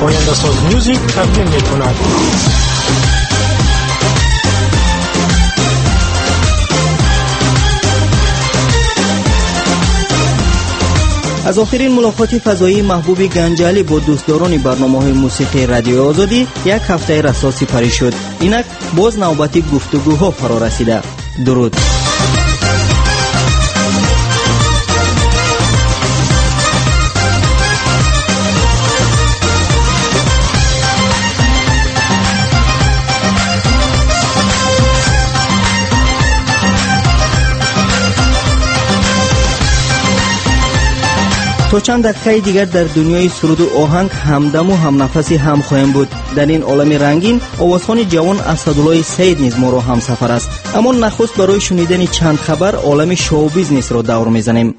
آینده‌ساز میوزیک تقدیم می‌کند. از آخرین ملاقات فضایی محبوب گنجالی با دوستداران برنامه‌های موسیقی رادیو آزادی یک هفته رسا سپری شد. اینک باز نوبتی گفتگوها فرا رسیده. درود. تا چند دقیقه دیگر در دنیای سرود و آهنگ همدم و همنفسی هم خواهیم بود. در این عالم رنگین آوازخوان جوان اسدالله سید نیز ما را همسفر است. اما نخست برای شنیدن چند خبر عالم شو بیزنس را دور میزنیم.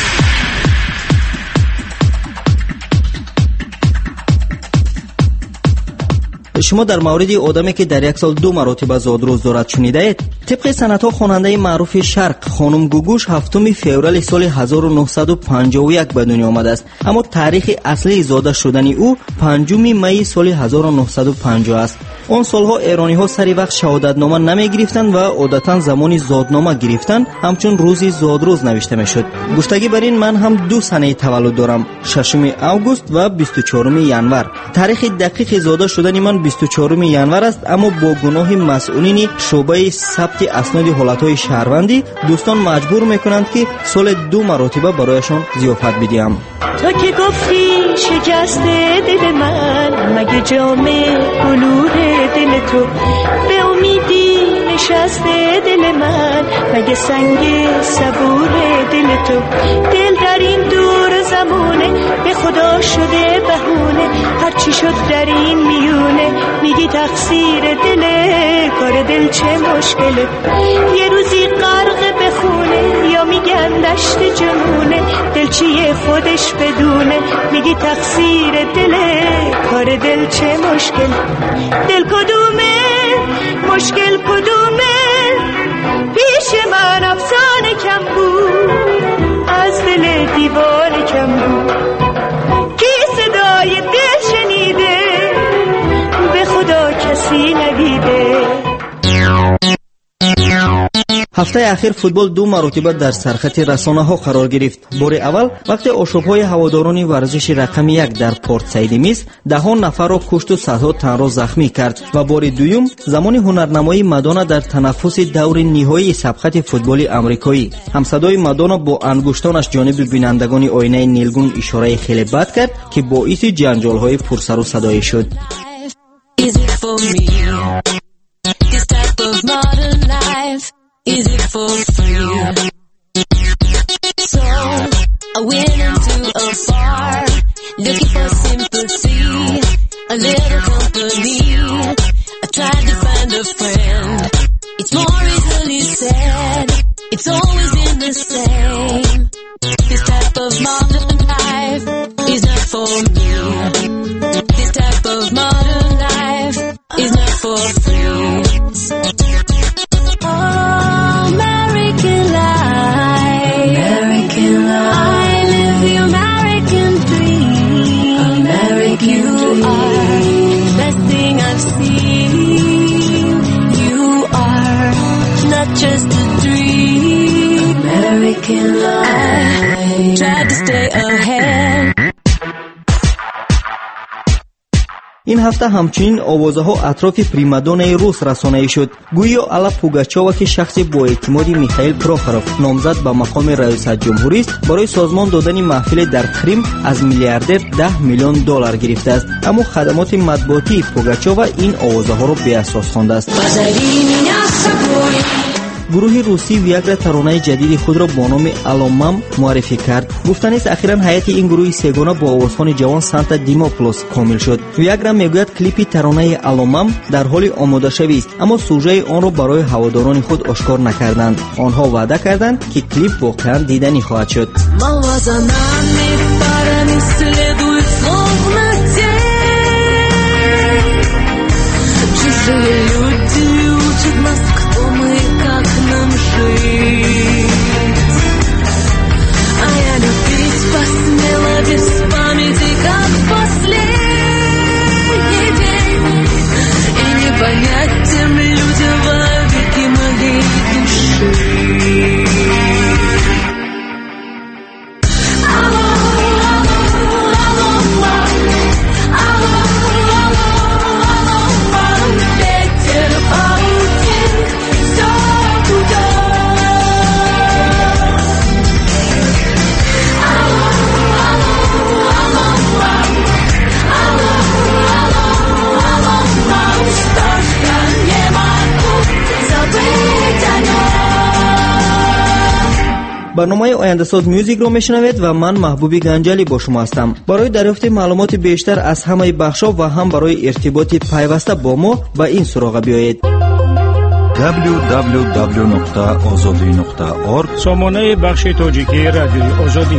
شما در مورد آدمی که در یک سال 2 مرتبه زادروز دارد شنیده اید؟ طبق سندها خواننده معروف شرق خانم گوگوش 7 فوریه سال 1951 به دنیا آمده است، اما تاریخ اصلی زاده شدن او 5 می سال 1950 است. آن سالها ایرانی‌ها سری وقت شهادتنامه نمی‌گرفتند و عادتاً زمانی زادنامه گرفتند همچون روزی زادروز نوشته می‌شد. گفتگی بر این من هم 2 سنه تولد دارم، 6 آگوست و 24 ینور. تاریخ دقیق زاده شدن من 24 ینور است، اما با گناه مسئولین شعبه ثبت اسناد حالت‌های شهروندی دوستان مجبور می‌کنند که سال 2 مرتبه برایشان ضیافت بدیم. تو که گفتی شکست دل من، مگه جام بلور دل تو به امیدی نشسته دل من، مگه سنگ صبور دل تو دل در این دور زمونه به خدا شده بهونه، هرچی شد در این میونه میگی تقصیر دله، کار دل چه مشکله، یه روزی غرق بخونه یا میگن دشت جنونه، دل چیه خودش بدونه میگی تقصیر دله، کار دل چه مشکل، دل کدومه مشکل کدومه، پیش من افسانه کم بود از دل دیوانه کم بود، کی صدای دل شنیده به خدا کسی ندیده. هفته اخیر فوتبال 2 مرتبه در سرخط رسانه‌ها قرار گرفت. بار اول وقتی آشوب‌های هواداران ورزش رقم 1 در پورت سید میس 10 نفر را کشت و صدها تن را زخمی کرد و بار دوم زمان هنرنمایی مادونا در تنفس دور نهایی سبقت فوتبال آمریکایی. همصدای مادونا با انگشتانش جانب بینندگان آینه نیلگون اشاره خیلی بد کرد که باعث جنجال‌های پرسر و صدایی شد. Is it for free? So I went into a bar looking for sympathy, a little company. I tried to find a friend. It's more easily said, it's always been the same. This type of modern life is not for me. This type of modern life is not for free. Just a dream, American life. Tried to stay ahead. این هفته همچنین آوازها اطراف پریمادونای روس رسانه‌ای شد. گویا الا پوگاچووا که شخص با اعتماد میخائیل پروخوروف نامزد به مقام رئیس جمهوری است، برای سازمان دادن محفل در کریم از میلیاردر $10 میلیون گرفته است، اما خدمات مطبوعاتی پوگاچووا این آوازها را بی اساس خوانده است. گروه روسی ویاگرا ترانه جدید خود را با نام آلومام معرفی کرد. گفتنی است اخیراً هیئت این گروه سگانه با آوازخوان جوان سانتا دیموپولوس کامل شد. ویاگرا میگوید کلیپ ترانه آلومام در حال آماده شوی است، اما سوژه آن را برای هواداران خود آشکار نکردند. آنها وعده کردند که کلیپ واقعاً دیدنی خواهد شد. А я любить посмела без памяти, как в последний برنامه آینده ساز میوزیک رو میشنوید و من محبوبی گنجلی با شما هستم. برای دریافت معلومات بیشتر از همه بخش‌ها و هم برای ارتباط پیوسته با ما به این سراغ بیایید. www.azadi.org سامانه بخش تاجیکی رادیوی آزادی.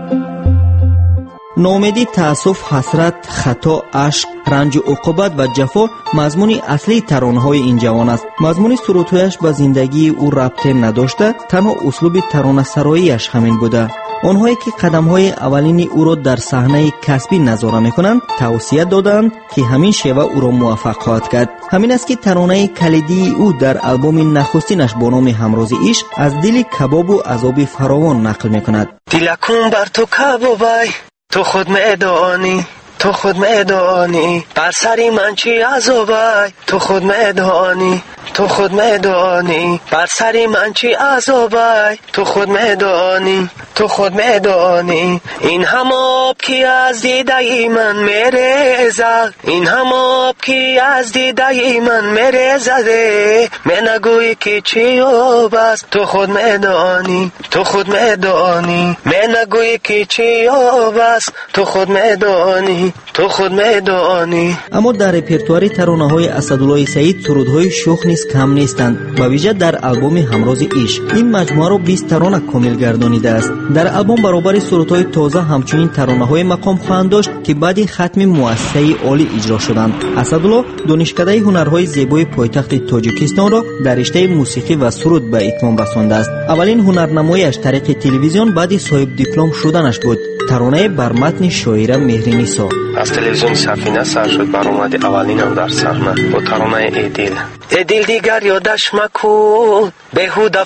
نومیدی، تأسف، حسرت، خطا، عشق، رنج و عقوبت و جفا مضمون اصلی ترانه‌های این جوان است. مضمون سرودهایش به زندگی او ربط نداشته، تنها اسلوب ترانه‌سرایی‌اش همین بوده. آنهایی که قدم‌های اولین او را در صحنه کسبی نظاره می‌کنند توصیه دادند که همین شیوه او را موفق خواهد کرد. همین است که ترانه کلیدی او در آلبوم نخستینش با نام همراز عشق از دل کباب و عذاب فراوان نقل می‌کند. دلکون بر تو کبابای، تو خود میدانی، تو خود میدانی، بر سری من چی عذابای، تو خود میدانی، تو خود میدانی، بر سری من چی عذابای، تو خود میدانی، تو خود میدانی. این هم آب که از دیده من میریزد، این هم آب که از دیده من میریزده، می نگویی که چی آب است، تو خود میدانی، تو خود میدانی، می نگویی که چی آب است، تو خود میدانی، تو خود میدانی. اما در رپرتوار ترانه‌های اسدالله سعید سرودهای شوخ نیز کم نیستند. به ویژه در آلبوم همراز عشق این مجموعه را 20 ترانه کامل گردانیده است. در آلبوم برابر سرودهای تازه همچنین ترانه‌های مقام خواهند داشت که بعد ختم مؤسسه عالی اجرا شدند. اسدالله دانشکده هنرهای زیبای پایتخت تاجیکستان را در رشته موسیقی و سرود به اتمام رسانده است. اولین هنرنمایی‌اش طریق تلویزیون بعد صاحب دیپلم شدنش بود. ترانه بر متن شاعره مهرنیسا از تلویزیون سفینه سر شد، برآمد اولینم در صحنه با ترانه ای دل. ای دل دیگر یادش مکن، بهوده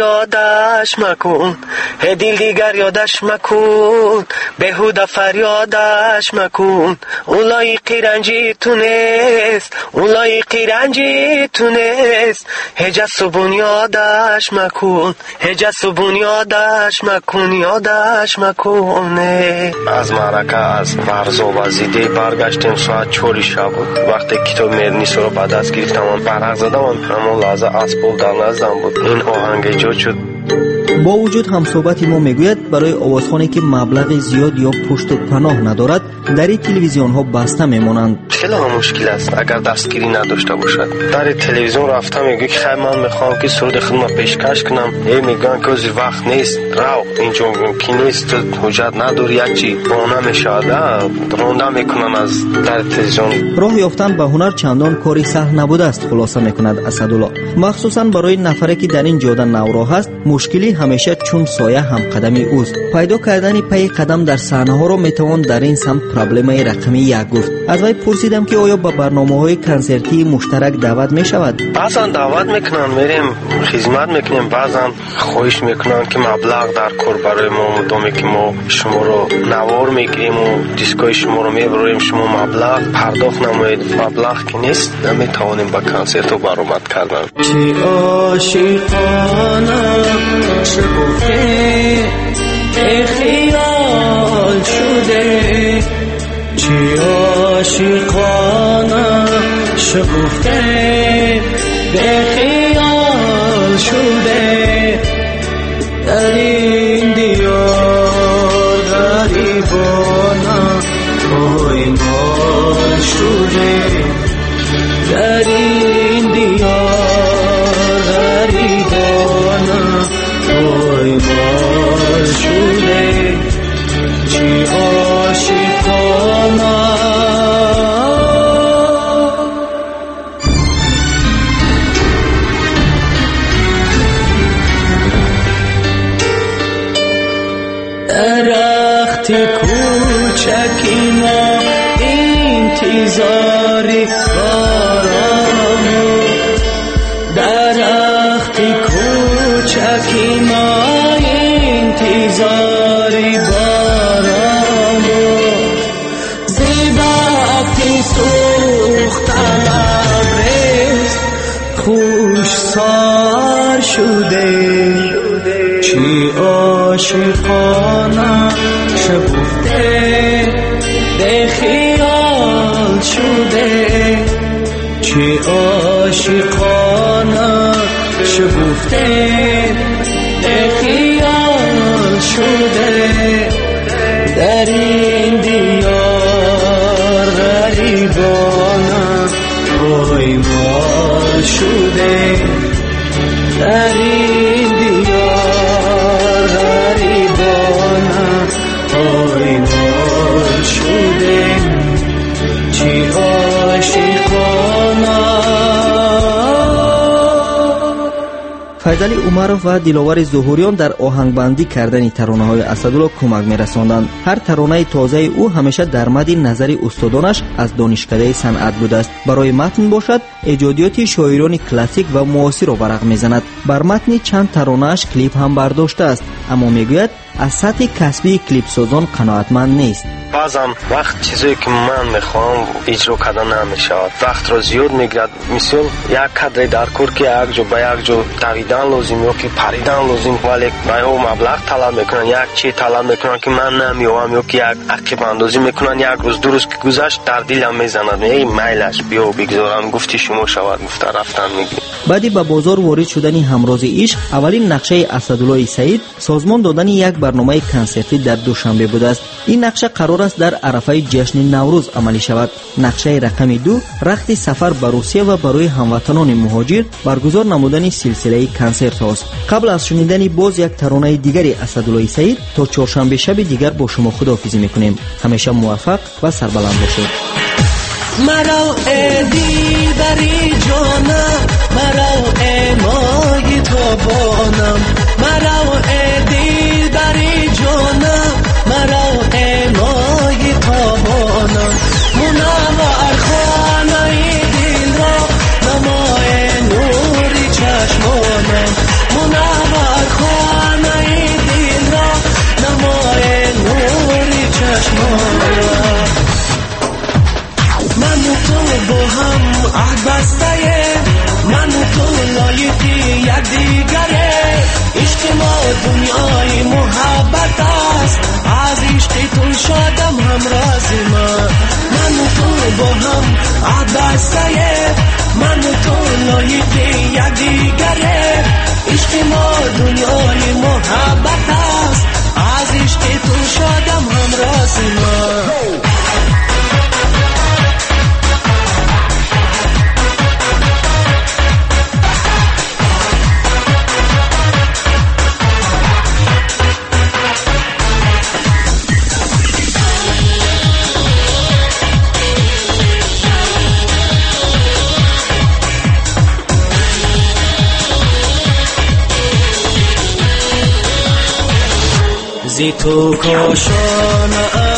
فریادش مکن، ای دل دیگر یادش مکن، بهوده فریادش مکن. اولای قیرنجی تونست، اولای قیرنجی تونست، هجس و بنیادش مکن، هجس و بنیادش مکن، یادش مکن. از معرکه از برزاب زیده برگشتیم ساعت 4 شب بود. وقتی کتاب مهرنیسا رو به دست گرفتم برق زدم، همون لحظه اسباب در نزدم بود. این آهنگ ایجاد شد. با وجود هم صحبت ما میگوید برای آوازخوانی که مبلغ زیاد یا پشت و پناه ندارد در تلویزیون ها بسته میمانند. خیلی مشکل است اگر دستگیری نداشته باشد. در تلویزیون رفتم میگه که خیلی من میخوام که سرود خدمت پیشکش کنم، میگن که از وقت نیست، رو اینجا که نیست، حجت نداری، یکی بانه میشود، رونده میکنن از در تلویزیون. راه یافتن به هنر چندان کاری سهل نبوده است خلاصه میکند اسدالله. مخصوصا برای نفری که در این جاده نوراه است مشکلی همیشه چون سایه هم قدمی اوست. پیدا کردن پی قدم در صحنه ها را میتوان در این سمت پرابلم رقمی 1 گفت. از وی پرسیدم که آیا با برنامه‌های کنسرتی مشترک دعوت میشود؟ بعضا دعوت میکنن، میریم خدمت میکنیم، بعضا خواهش میکنن که مبلغ در کار برای ما مدامی که ما شما رو نوار میگیریم و دیسکای شما رو میبریم، شما مبلغ پرداخت نمایید. مبلغ که نیست نمیتوانیم با کنسرت رو برآمد کردن. چه عاشقانه شکفته خیال شده، چه عاشقانه شکفته به خیال شده، در این دیار غریبانه پایمال شده، در این دیار غریبانه پایمال شده، چی عاشقانه. درخت کوچکی ما انتظاری بارانو، درخت کوچکی ما انتظاری بارانو، زیباتی سوختن ابرست خوش سار شده، چی عاشقانه شگفته به خیال شده، چی عاشقانه شگفته به خیال این دیار غریبانم پایمال شده در این دیار غریبانم پایمال شده چی عاشقانم. فیضعلی عمرов و دلاور ظهوریان در آهنگبندی کردن ترانه‌های اسدالله کمک می‌رساندند. هر ترانه تازه او همیشه در مد نظر استادانش از دانشکده صنعت بوده است. برای متن باشد ایجادیات شاعران کلاسیک و معاصر را ورق می‌زند. بر متن چند ترانه‌اش کلیپ هم برداشته است، اما میگوید از سطح کسبی کلیپ سازان قناعتمند نیست. بازم وقت چیزی که من میخوام اجرا کردن نمیشود، وقت را زیاد میگیرد. مثلا یک کادر در کور که یک جا به یک جا دویدن لازم یا که پریدن لازم، ولی باید مبلغ طلب میکنن، یک چی طلب میکنن که من نمیوام یا که یک عقب اندازی میکنن. یک روز دو روز که گذشت در دلم میزند ای میلش بیا بگذارم، گفتی شما شود، گفته رفتن میگی. بعدی به بازار وارد شدن همراز عشق، اولین نقشه اسدالله سعید سازمان دادن یک برنامه کنسرتی در دوشنبه بوده است. این نقشه قرار است در عرفه جشن نوروز عملی شود. نقشه رقم 2 رخت سفر به روسیه و برای هموطنان مهاجر برگزار نمودن سلسله کنسرت است. قبل از شنیدن باز یک ترانه دیگری اسدالله سعید، تا چهارشنبه شب دیگر با شما خداحافظی میکنیم. همیشه موفق و سربلند باشید. مرا ادی دری جانم، مرا امای تابانم، مرا ادی دری جانم، مرا امای تابانم. منور خانه دل را نمای نوری چشمانم، منور خانه دل را نمای نوری چشمانم. من و تو با هم عهد بسته، من و تو لایقی یکدیگره. عشق ما دنیای محبت است، از عشق تو شدم همراز من. من و تو با هم عهد بسته، من و تو لایقی یکدیگره. عشق ما دنیای محبت است، از عشق تو شدم همراز من. زی تو کاشانه